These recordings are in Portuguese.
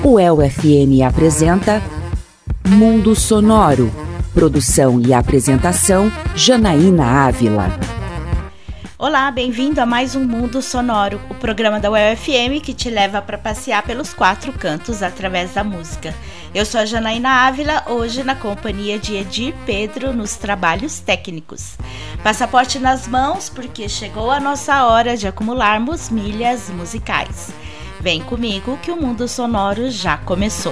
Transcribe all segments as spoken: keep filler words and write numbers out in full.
O E L F M apresenta Mundo Sonoro. Produção e apresentação, Janaína Ávila. Olá, bem-vindo a mais um Mundo Sonoro, o programa da U E L F M que te leva para passear pelos quatro cantos através da música. Eu sou a Janaína Ávila, hoje na companhia de Edir Pedro nos trabalhos técnicos. Passaporte nas mãos, porque chegou a nossa hora de acumularmos milhas musicais. Vem comigo que o Mundo Sonoro já começou.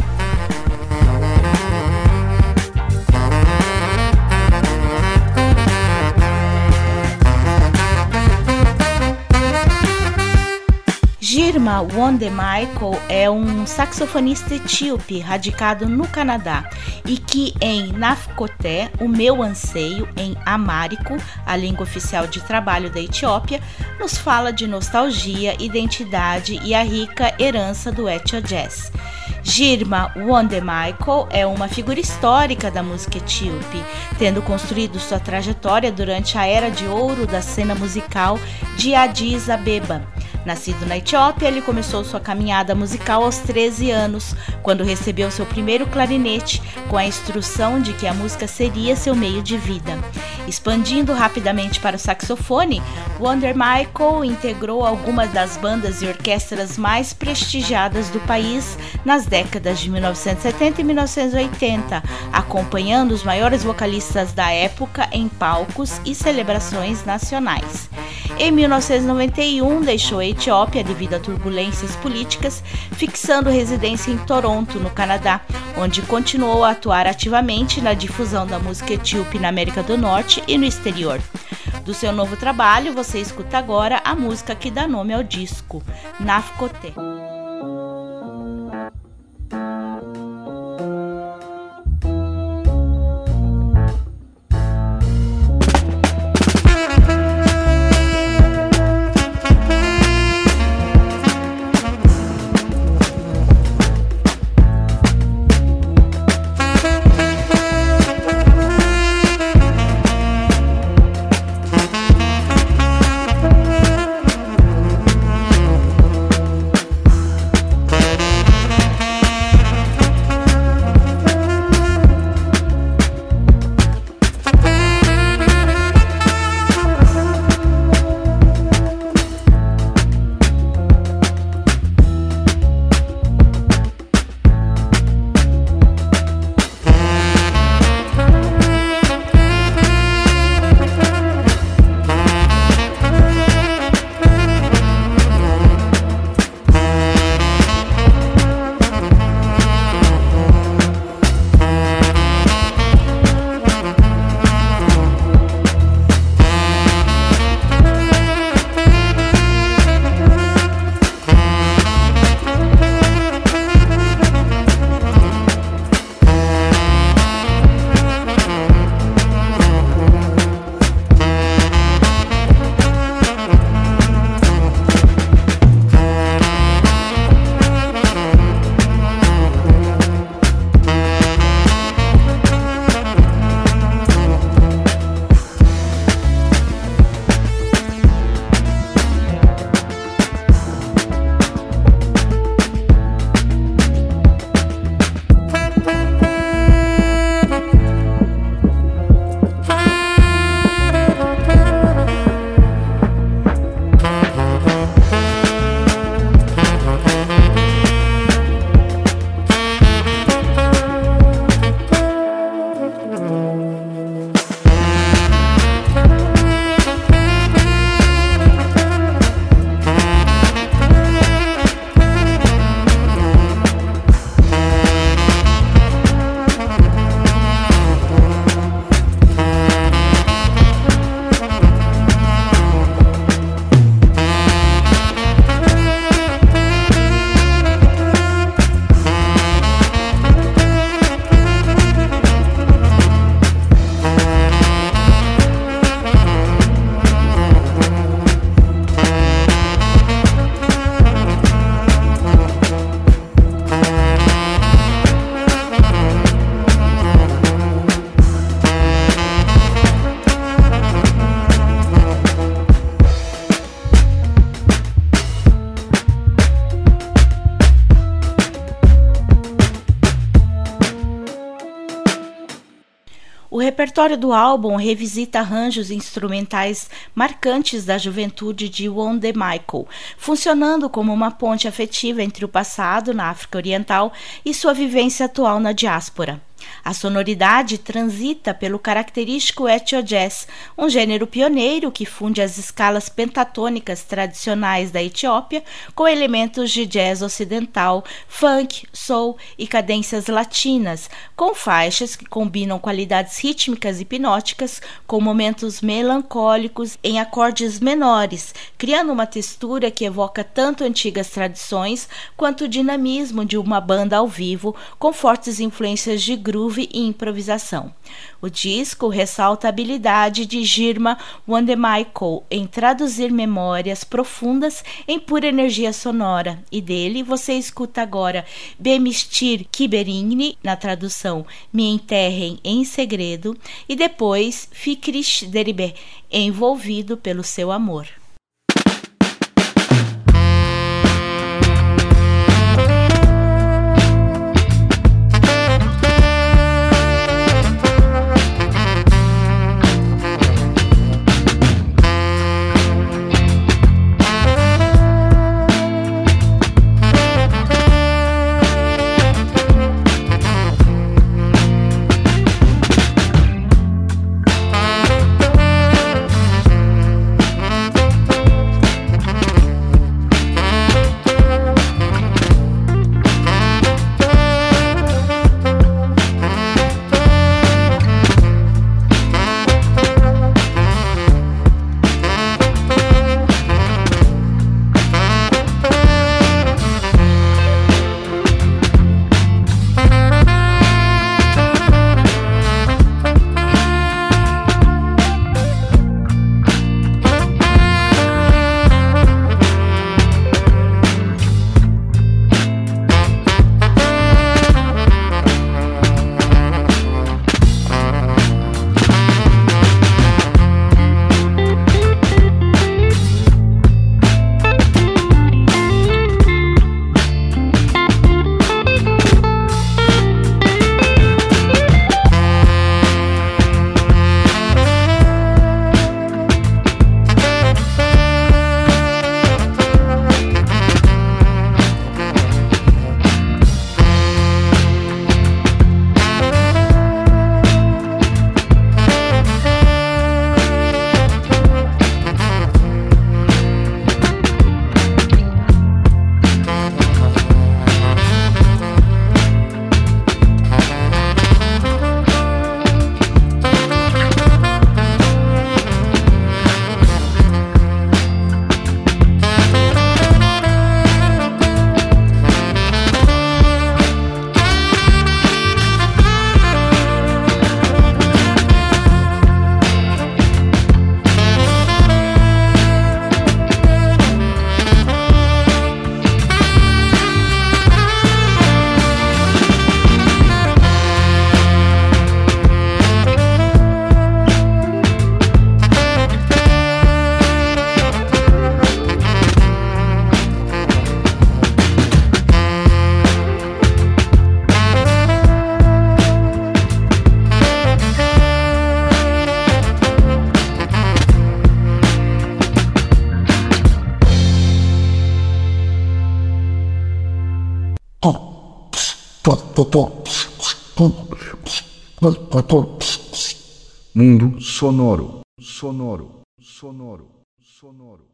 Jirma Wonde-Michael é um saxofonista etíope radicado no Canadá e que em Nafkoté, o meu anseio, em Amárico, a língua oficial de trabalho da Etiópia, nos fala de nostalgia, identidade e a rica herança do Ethio Jazz. Jirma Wonde-Michael é uma figura histórica da música etíope, tendo construído sua trajetória durante a era de ouro da cena musical de Addis Abeba. Nascido na Etiópia, ele começou sua caminhada musical aos treze anos, quando recebeu seu primeiro clarinete, com a instrução de que a música seria seu meio de vida. Expandindo rapidamente para o saxofone, Wonde-Michael integrou algumas das bandas e orquestras mais prestigiadas do país nas décadas de mil novecentos e setenta e mil novecentos e oitenta, acompanhando os maiores vocalistas da época em palcos e celebrações nacionais. Em mil novecentos e noventa e um, deixou a Etiópia devido a turbulências políticas, fixando residência em Toronto, no Canadá, onde continuou a atuar ativamente na difusão da música etíope na América do Norte e no exterior. Do seu novo trabalho, você escuta agora a música que dá nome ao disco, Nafkoté. repertório do álbum revisita arranjos instrumentais marcantes da juventude de Wonde-Michael, funcionando como uma ponte afetiva entre o passado na África Oriental e sua vivência atual na diáspora. A sonoridade transita pelo característico Ethio-Jazz, um gênero pioneiro que funde as escalas pentatônicas tradicionais da Etiópia com elementos de jazz ocidental, funk, soul e cadências latinas, com faixas que combinam qualidades rítmicas hipnóticas com momentos melancólicos em acordes menores, criando uma textura que evoca tanto antigas tradições quanto o dinamismo de uma banda ao vivo com fortes influências de groove e improvisação. O disco ressalta a habilidade de Girma Wonde-Michael em traduzir memórias profundas em pura energia sonora, e dele você escuta agora Bemistir Kiberini, na tradução Me Enterrem em Segredo, e depois Fikrish Deribe, Envolvido pelo Seu Amor. Mundo sonoro, sonoro, sonoro, sonoro.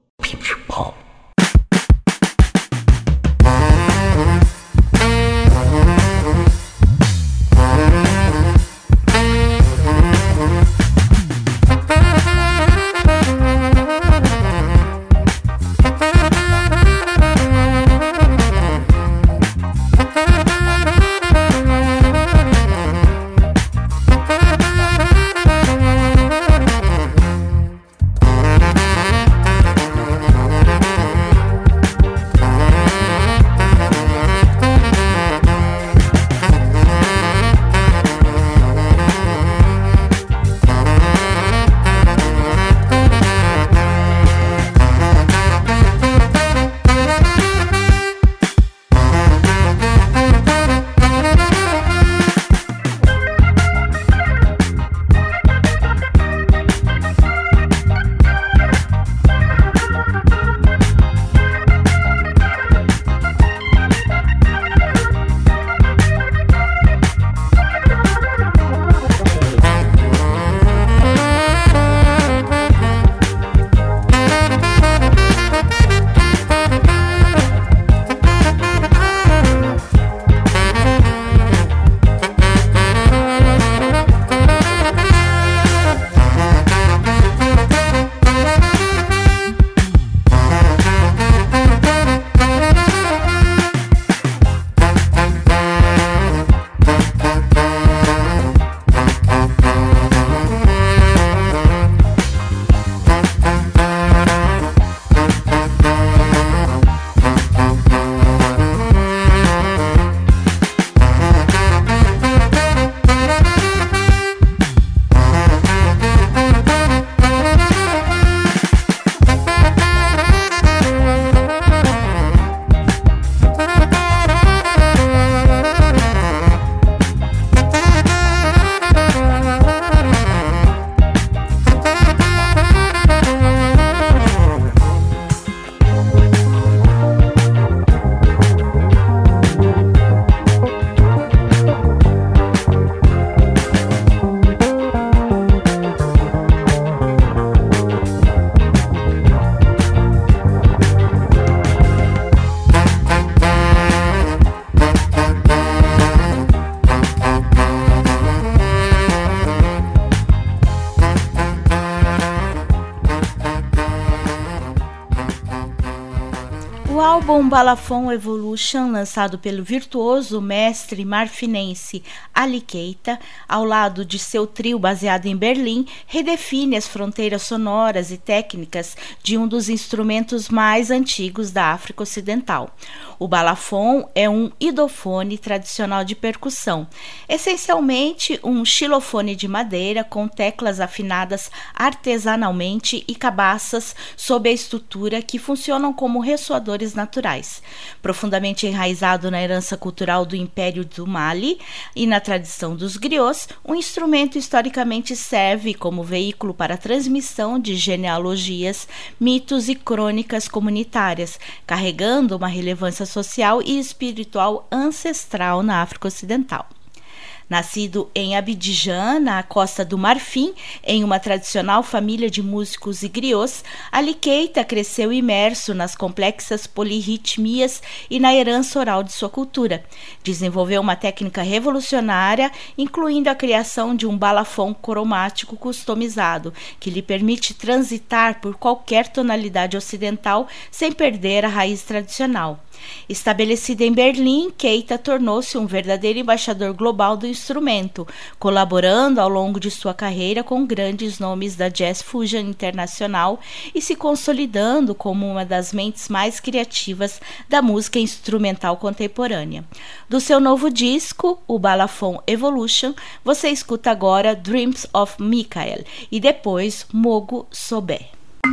O álbum Balafon Evolution, lançado pelo virtuoso mestre marfinense Ali Keita, ao lado de seu trio baseado em Berlim, redefine as fronteiras sonoras e técnicas de um dos instrumentos mais antigos da África Ocidental. O balafon é um idofone tradicional de percussão, essencialmente um xilofone de madeira com teclas afinadas artesanalmente e cabaças sob a estrutura que funcionam como ressoadores naturais. Profundamente enraizado na herança cultural do Império do Mali e na tradição dos griots, o instrumento historicamente serve como veículo para a transmissão de genealogias, mitos e crônicas comunitárias, carregando uma relevância social e espiritual ancestral na África Ocidental. Nascido em Abidjan, na Costa do Marfim, em uma tradicional família de músicos e griots, Ali Keita cresceu imerso nas complexas polirritmias e na herança oral de sua cultura. Desenvolveu uma técnica revolucionária, incluindo a criação de um balafon cromático customizado, que lhe permite transitar por qualquer tonalidade ocidental sem perder a raiz tradicional. Estabelecido em Berlim, Keita tornou-se um verdadeiro embaixador global do instrumento, colaborando ao longo de sua carreira com grandes nomes da jazz fusion internacional e se consolidando como uma das mentes mais criativas da música instrumental contemporânea. Do seu novo disco, o Balafon Evolution, você escuta agora Dreams of Michael e depois Mogo Sobé.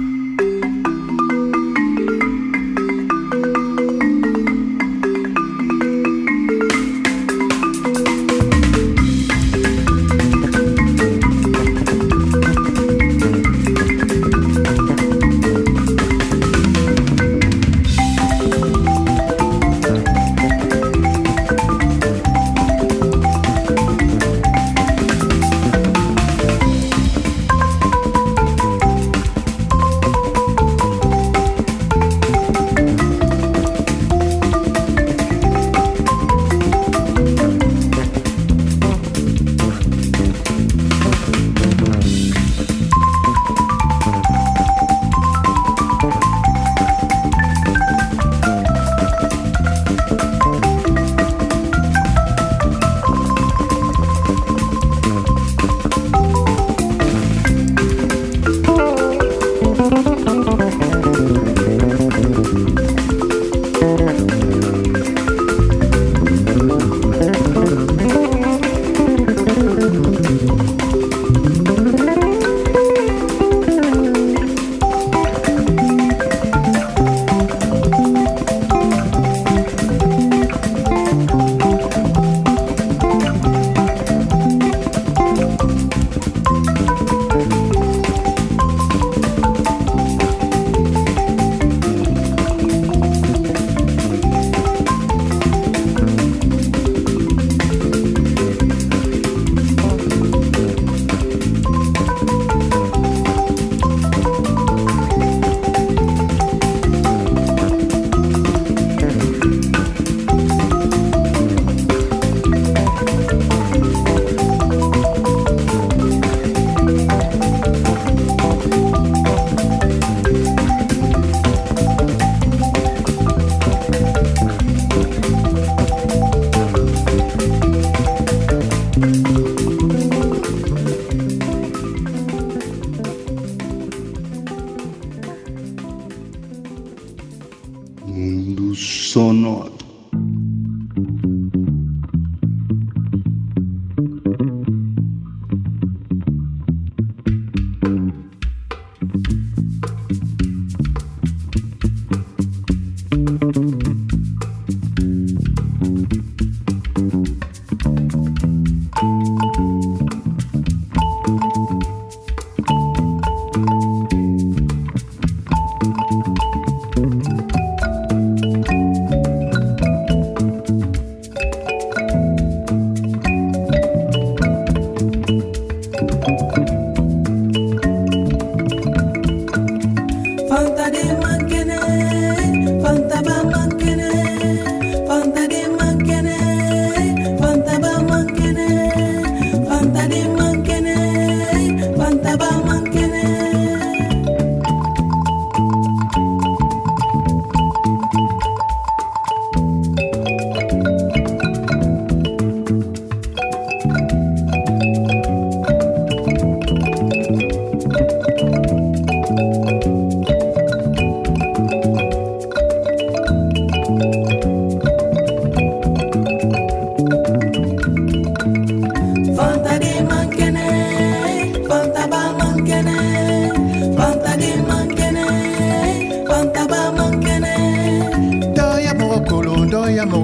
Sonoro.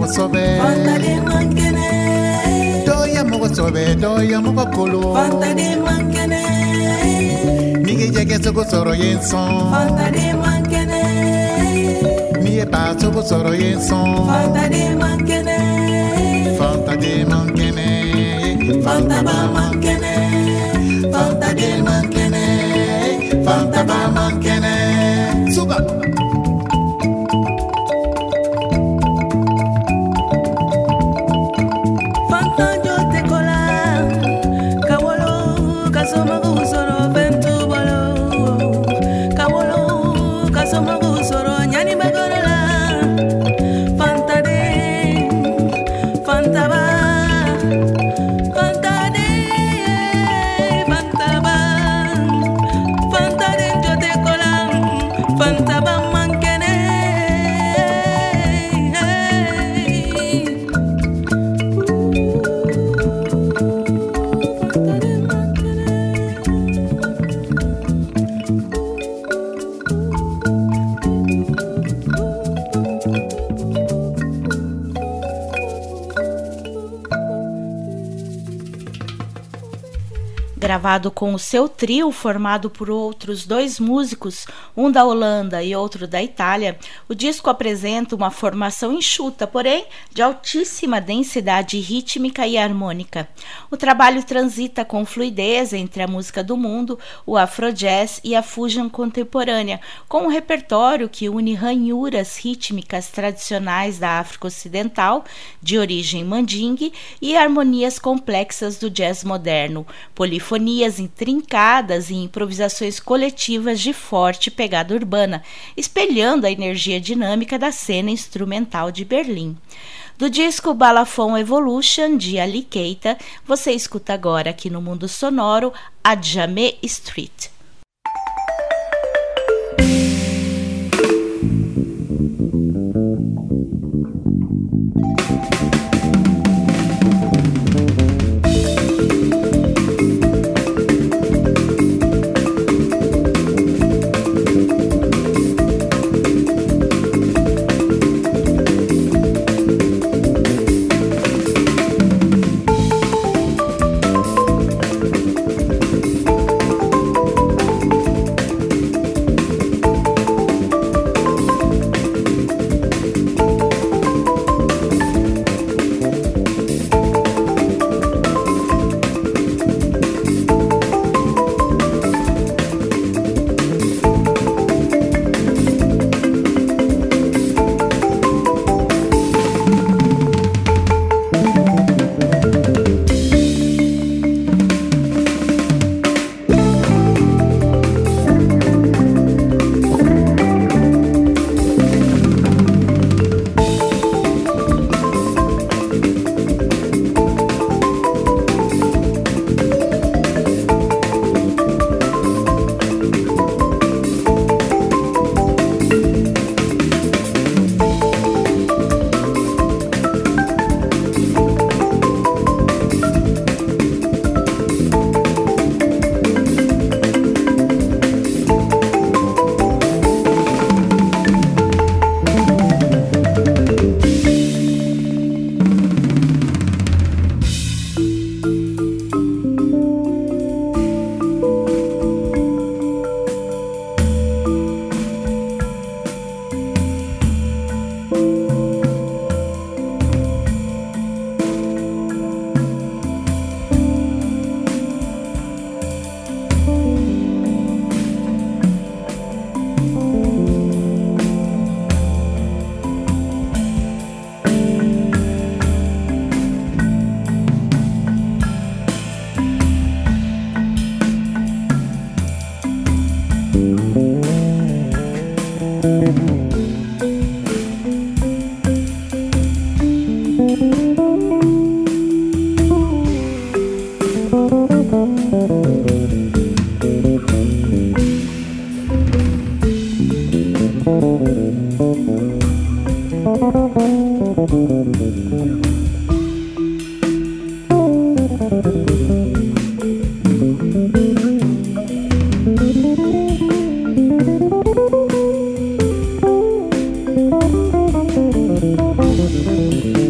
mogo sobe Fanta de mangene Doya mogo sobe doya mogo kolo Fanta de mangene Nige jege sogo soro yenson Fanta de mangene Niye pa sogo soro yenson Fanta de mangene Fanta de mangene Fanta ba mangene Fanta de mangene Fanta ba mangene Suga Fanta yo te cola Kawolo kasoma gusoro ventu bolo Kawolo kasoma gusoro nyani bagorola Fanta de Fanta ba Fanta de Fanta ba Fanta de yo te cola Fanta ba mankene Gravado com o seu trio, formado por outros dois músicos, um da Holanda e outro da Itália, o disco apresenta uma formação enxuta, porém de altíssima densidade rítmica e harmônica. O trabalho transita com fluidez entre a música do mundo, o afrojazz e a fusion contemporânea, com um repertório que une ranhuras rítmicas tradicionais da África Ocidental, de origem mandingue, e harmonias complexas do jazz moderno, polifonias intrincadas e improvisações coletivas de forte pegada urbana, espelhando a energia dinâmica da cena instrumental de Berlim. Do disco Balafon Evolution, de Ali Keita, você escuta agora aqui no Mundo Sonoro, Adjamé Street. Thank you.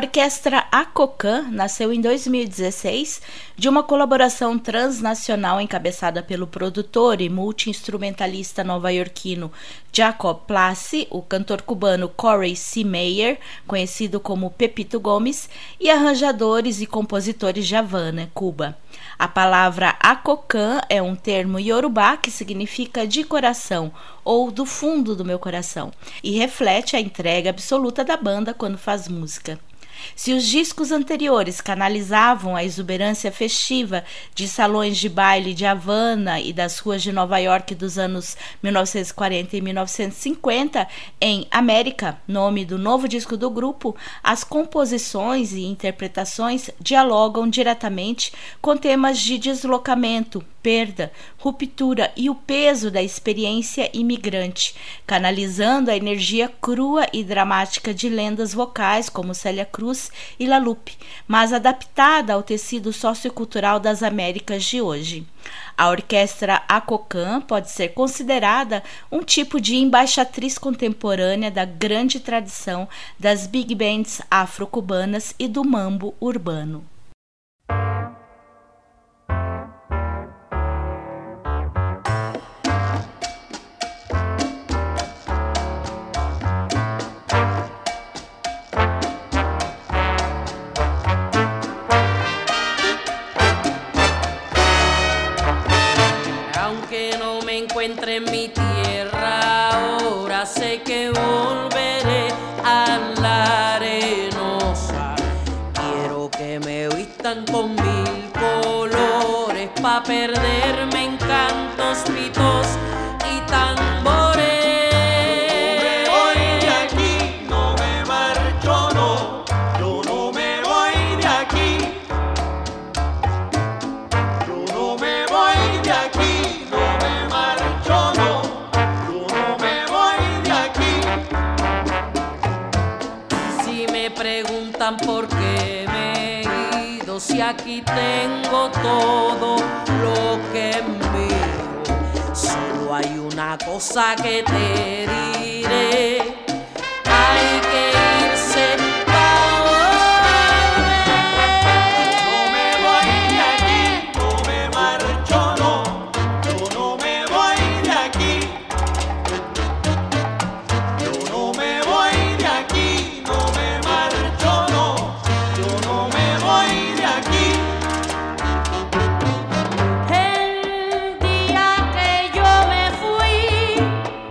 orquestra Akokan nasceu em dois mil e dezesseis de uma colaboração transnacional encabeçada pelo produtor e multi-instrumentalista nova-iorquino Jacob Plassi, o cantor cubano Corey C. Meyer, conhecido como Pepito Gomes, e arranjadores e compositores de Havana, Cuba. A palavra Akokan é um termo iorubá que significa de coração ou do fundo do meu coração e reflete a entrega absoluta da banda quando faz música. Se os discos anteriores canalizavam a exuberância festiva de salões de baile de Havana e das ruas de Nova York dos anos mil novecentos e quarenta e mil novecentos e cinquenta, em América, nome do novo disco do grupo, as composições e interpretações dialogam diretamente com temas de deslocamento, perda, ruptura e o peso da experiência imigrante, canalizando a energia crua e dramática de lendas vocais como Célia Cruz e La Lupe, mas adaptada ao tecido sociocultural das Américas de hoje. A orquestra Akokan pode ser considerada um tipo de embaixatriz contemporânea da grande tradição das big bands afro-cubanas e do mambo urbano. Encuentre en mi tierra, ahora sé que volveré a la arenosa. Quiero que me vistan con mil colores pa' perderme en cantos, pitos y tambores. No me voy de aquí, no me marcho, no. Yo no me voy de aquí. Yo no me voy de aquí. Preguntan por qué me he ido, si aquí tengo todo lo que es mío. Solo hay una cosa que te diré: hay que irse pa' volver. No me voy de aquí, no me marcho, no. Yo no me voy de aquí. Yo no me voy de aquí, no me marcho, no. Yo no me voy de aquí. El día que yo me fui,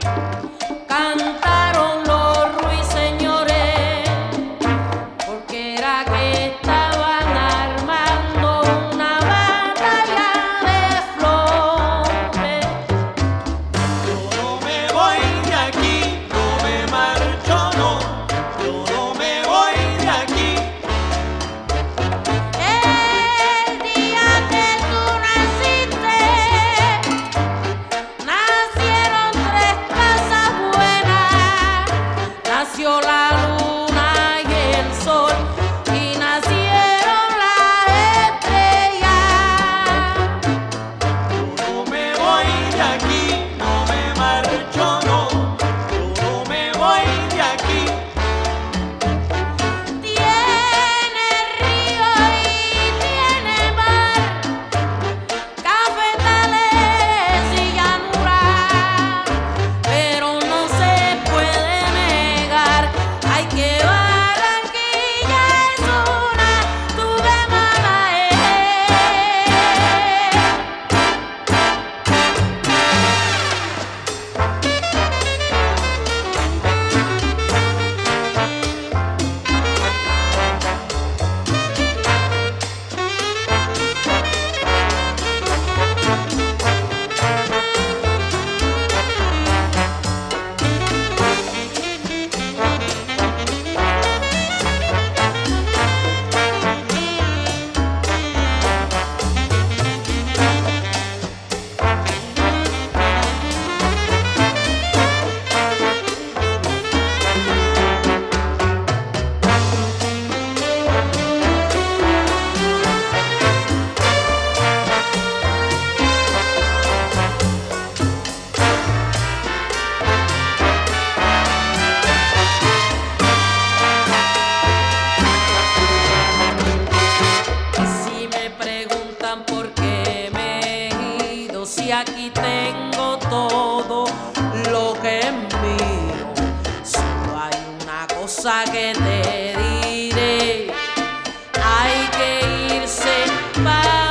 cantaron los ruiseñores, porque era que estaban armando una batalla de flores. Yo no me voy de aquí, no me marcho, no. Yo no me voy de aquí. El día que tú naciste, nacieron tres cosas buenas. Nació la luna y el sol, y nacieron las estrellas. Yo no me voy de aquí, no me marcho, no. Yo no me voy de aquí. Tiene río y tiene mar, cafetales y llanuras, pero no se puede negar, hay que Barranquilla es una tuve mala. aquí tengo todo lo que es mío. Solo hay una cosa que te diré, hay que irse para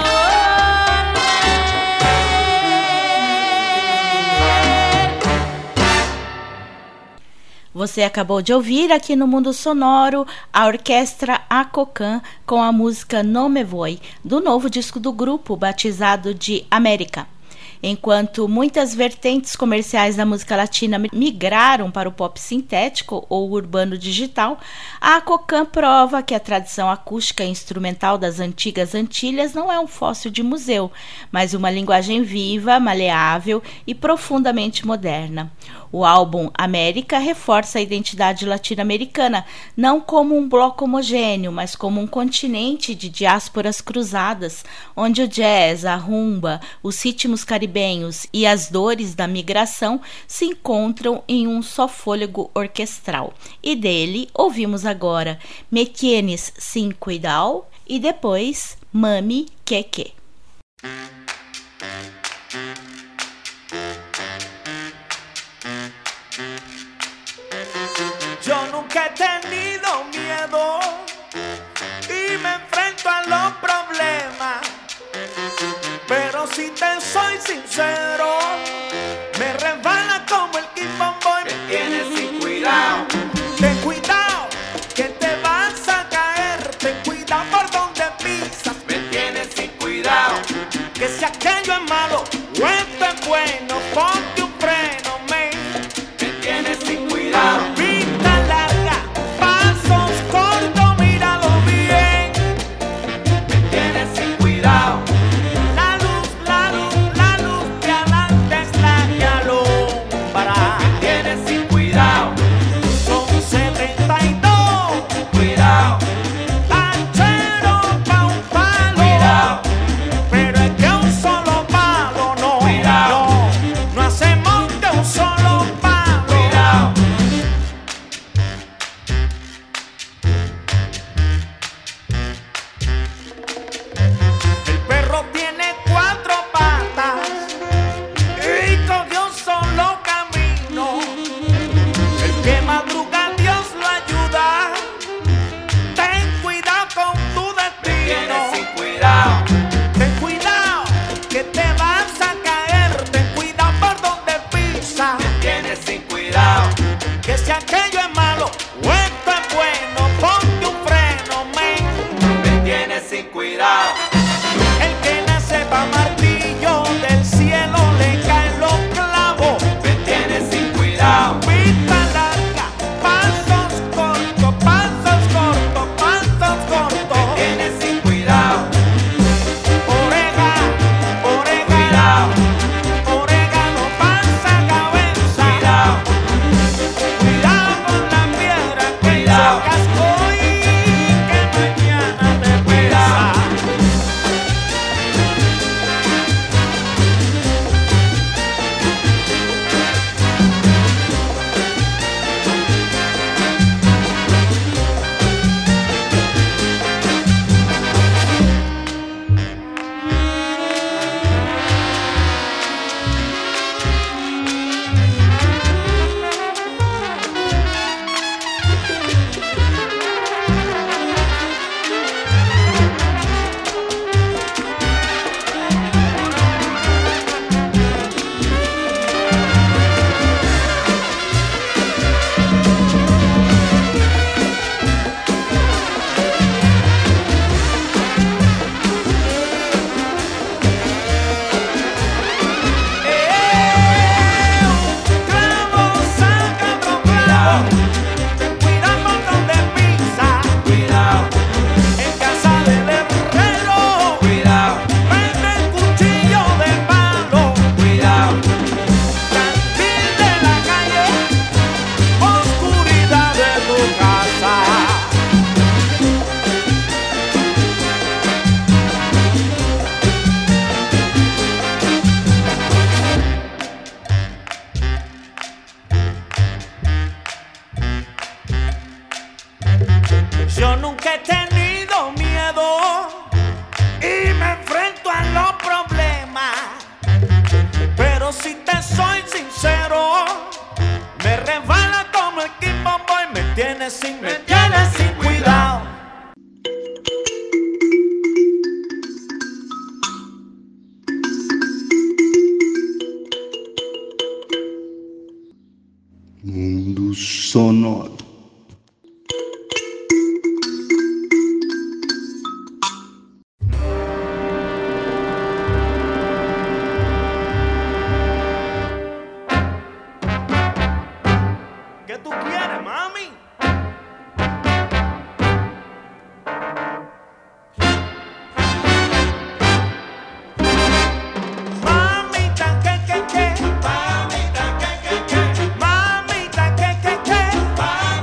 Você acabou de ouvir aqui no Mundo Sonoro a orquestra Acocan com a música No Me Voy, do novo disco do grupo, batizado de América. Enquanto muitas vertentes comerciais da música latina migraram para o pop sintético ou urbano digital, a Acocan prova que a tradição acústica e instrumental das antigas Antilhas não é um fóssil de museu, mas uma linguagem viva, maleável e profundamente moderna. O álbum América reforça a identidade latino-americana, não como um bloco homogêneo, mas como um continente de diásporas cruzadas, onde o jazz, a rumba, os ritmos caribenhos e as dores da migração se encontram em um só fôlego orquestral. E dele ouvimos agora Me Tienes Sin Cuidao e depois Mami Que Que. Yo nunca he tenido miedo y me enfrento a los problemas, pero si te soy sincero, me resbala como el Kimbomboy. Me tienes sin cuidado. Ten cuidado que te vas a caer, ten cuidado por donde pisas. Me tienes sin cuidado. Que si aquello es malo o esto es bueno, ponte un freno, me. Me tienes sin cuidado. No hacemos tienes sin, me tienes sin cuidado. Mundo sonoro. ¿Qué tú quieres, mami? Mamita, que, que, que. Mamita, que, que, que. Mamita, que, que, que.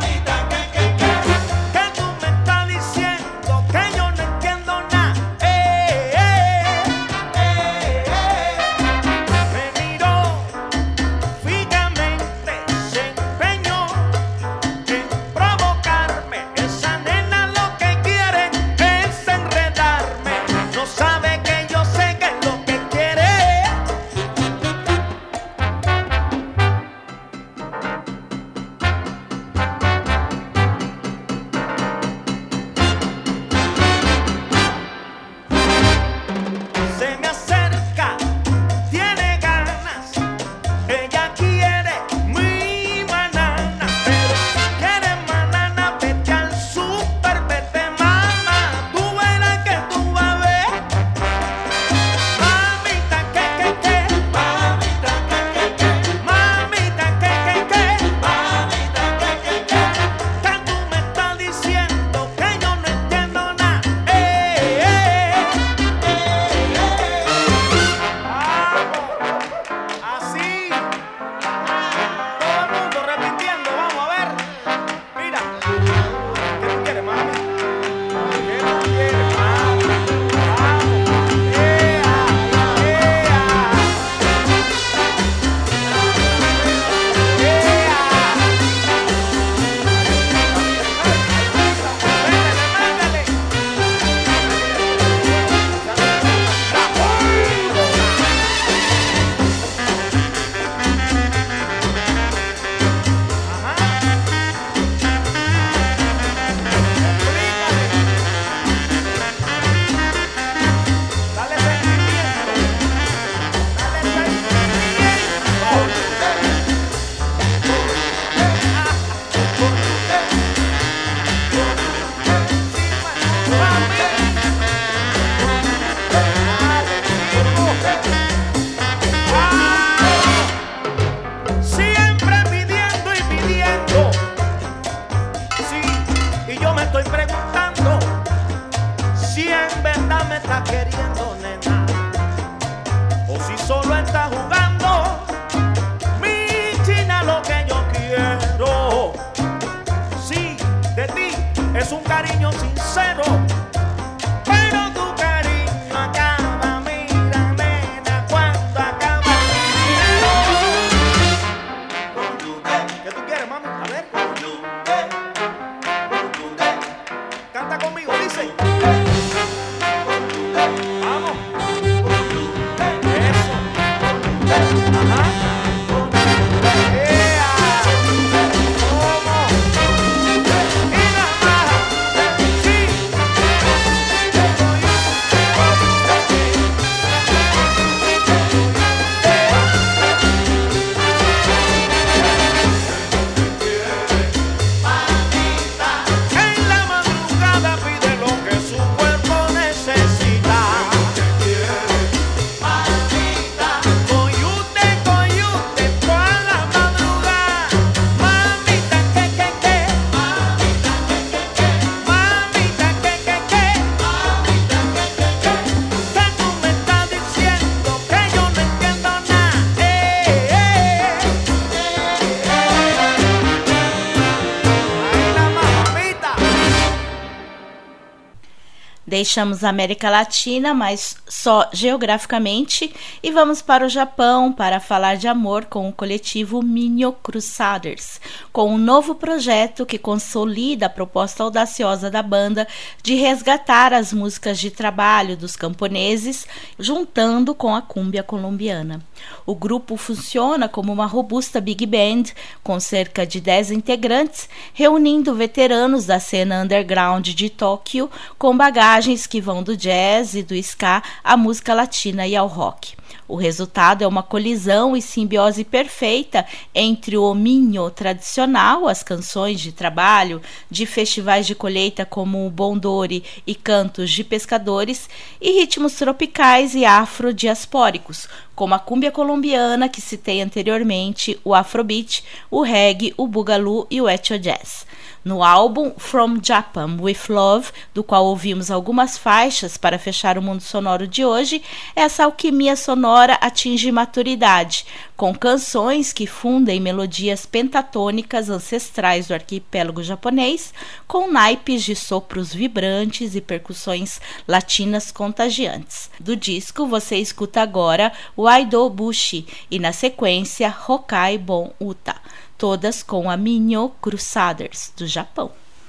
Deixamos a América Latina, mas só geograficamente, e vamos para o Japão para falar de amor com o coletivo Minho Crusaders, com um novo projeto que consolida a proposta audaciosa da banda de resgatar as músicas de trabalho dos camponeses, juntando com a cúmbia colombiana. O grupo funciona como uma robusta big band, com cerca de dez integrantes, reunindo veteranos da cena underground de Tóquio, com bagagens que vão do jazz e do ska à música latina e ao rock. O resultado é uma colisão e simbiose perfeita entre o minho tradicional, as canções de trabalho de festivais de colheita como o bondori e cantos de pescadores, e ritmos tropicais e afrodiaspóricos, como a cúmbia colombiana que citei anteriormente, o afrobeat, o reggae, o boogaloo e o etio jazz. No álbum From Japan with Love, do qual ouvimos algumas faixas para fechar o mundo sonoro de hoje, essa alquimia sonora atinge maturidade, com canções que fundem melodias pentatônicas ancestrais do arquipélago japonês, com naipes de sopros vibrantes e percussões latinas contagiantes. Do disco você escuta agora o Aido Bushi e na sequência Hokai Bon Uta, todas com a Minho Crusaders do Japão.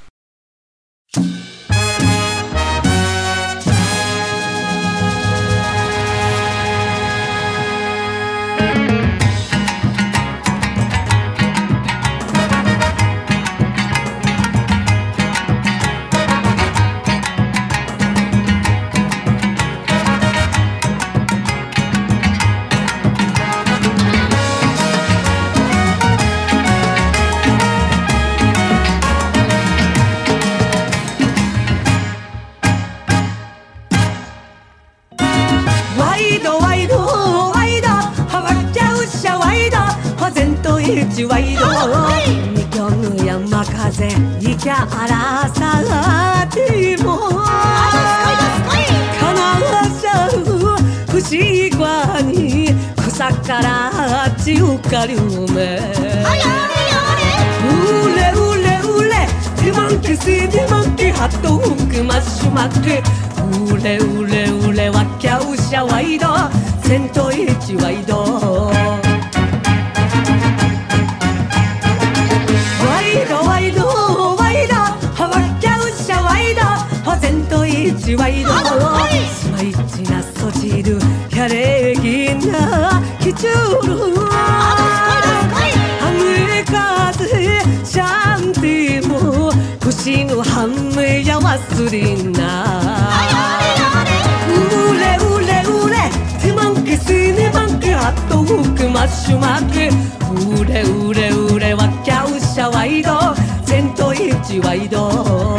ワイド二挙の山風いきゃあらさてもかなわさう不思議わに草からち浮かるめうれうれうれティマンキシティマンキハットフクマッシュマックうれうれうれわきゃうしゃワイドセントイチワイドワイドスマイチなそじるやれぎなきちゅるハムカズシャンティも腰のハムやわすりなうれうれうれティマンキスニマンキハットフクマッシュマックうれうれうれわきゃうしゃワイドセントイチワイド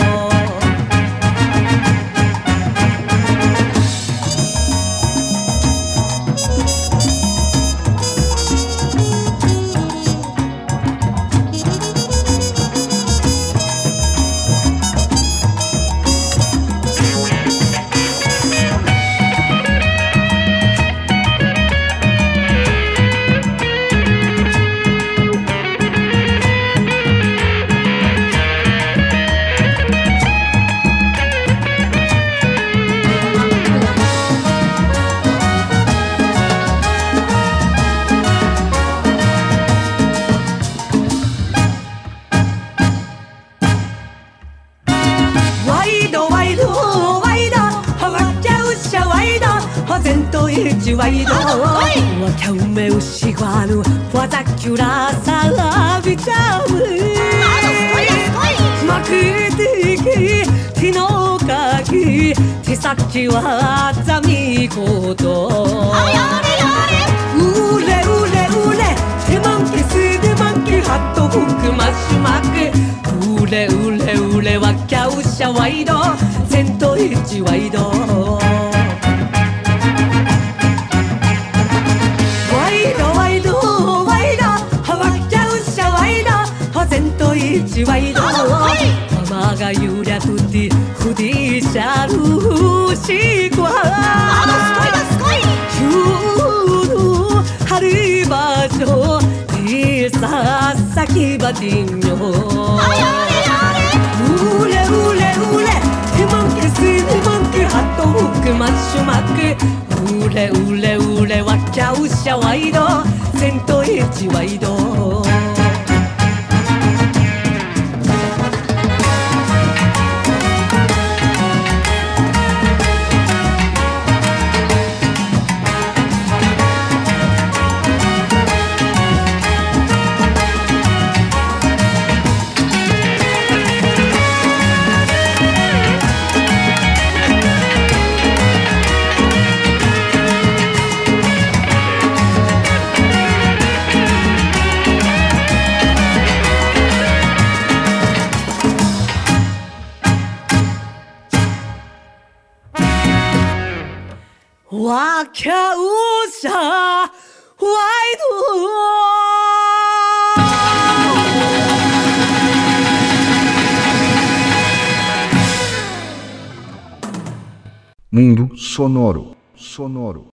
ワイドわきゃうめうしわぬわざきゅらさらびちゃうまくてきてのかきてさきはざみことうれうれうれてまんきすてまんきハットフクマッシュマックうれうれうれわきゃうしゃワイドセントイチワイドワイド浜が揺らくてふりしゃるしこ急の春場所いささきばじんようれうれうれティマンキスティマンキレウレウレワッキャウシャワイドセントエッジワイドワッキャウシャワイド Mundo sonoro, sonoro.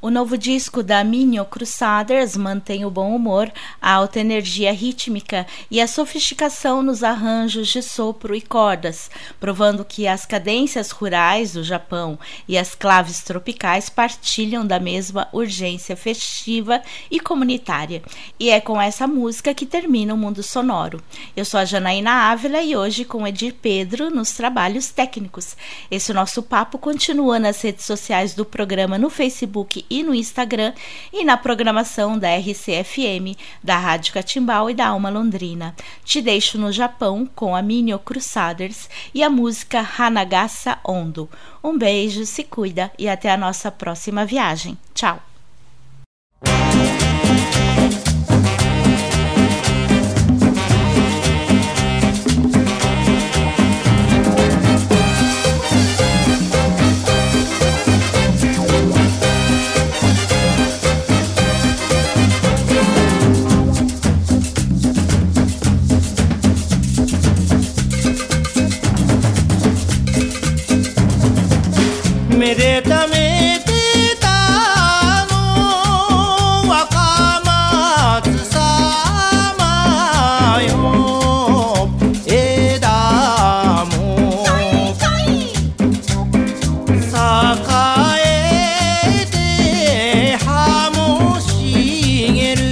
O novo disco da Minho Crusaders mantém o bom humor, a alta energia rítmica e a sofisticação nos arranjos de sopro e cordas, provando que as cadências rurais do Japão e as claves tropicais partilham da mesma urgência festiva e comunitária. E é com essa música que termina o Mundo Sonoro. Eu sou a Janaína Ávila e hoje com Edir Pedro nos trabalhos técnicos. Esse nosso papo continua nas redes sociais do programa no Facebook e no Instagram e na programação da R C F M, da Rádio Catimbau e da Alma Londrina. Te deixo no Japão com a Minho Crusaders e a música Hanagasa Ondo. Um beijo, se cuida e até a nossa próxima viagem. Tchau! मेरे तमे पिता नो वकामात सामायो एदामो सकाएते हामोशिगेरु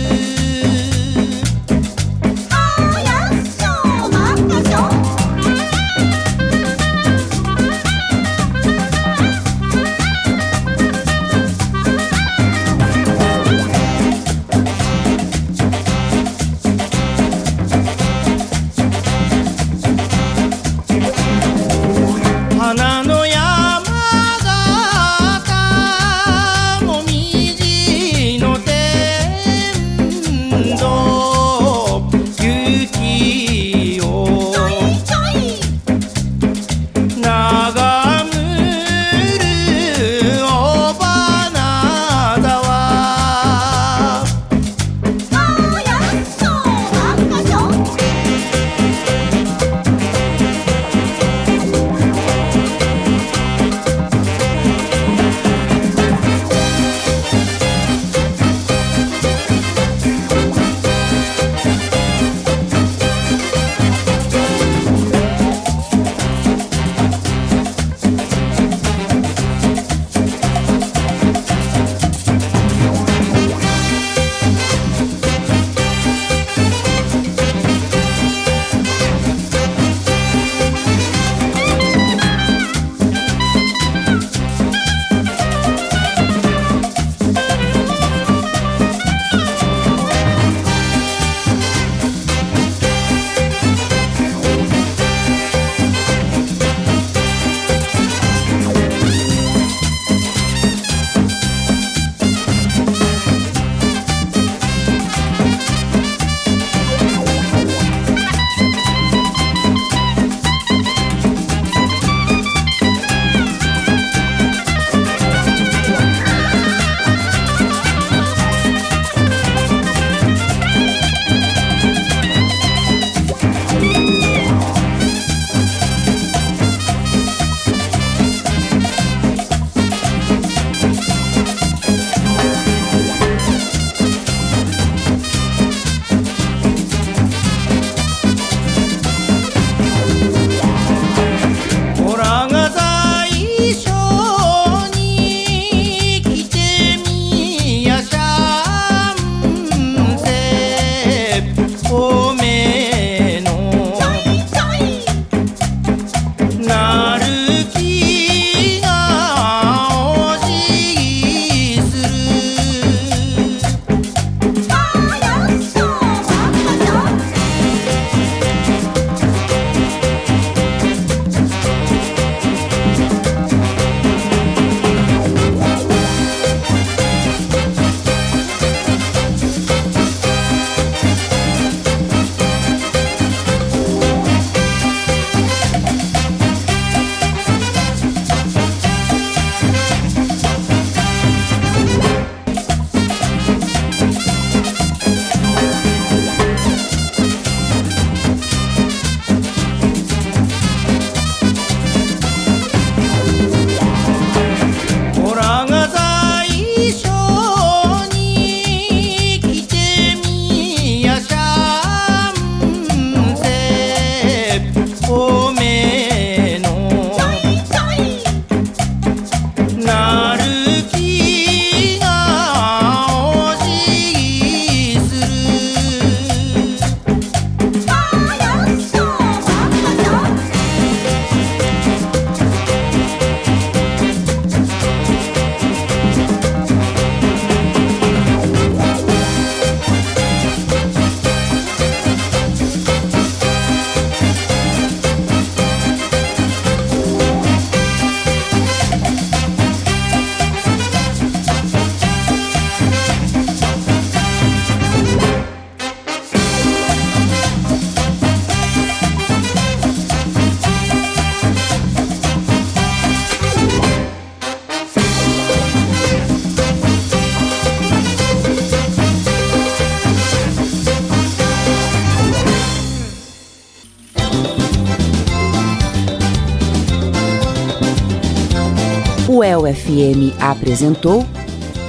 Fuel F M apresentou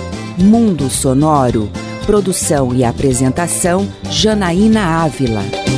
Mundo Sonoro. Produção e apresentação, Janaína Ávila.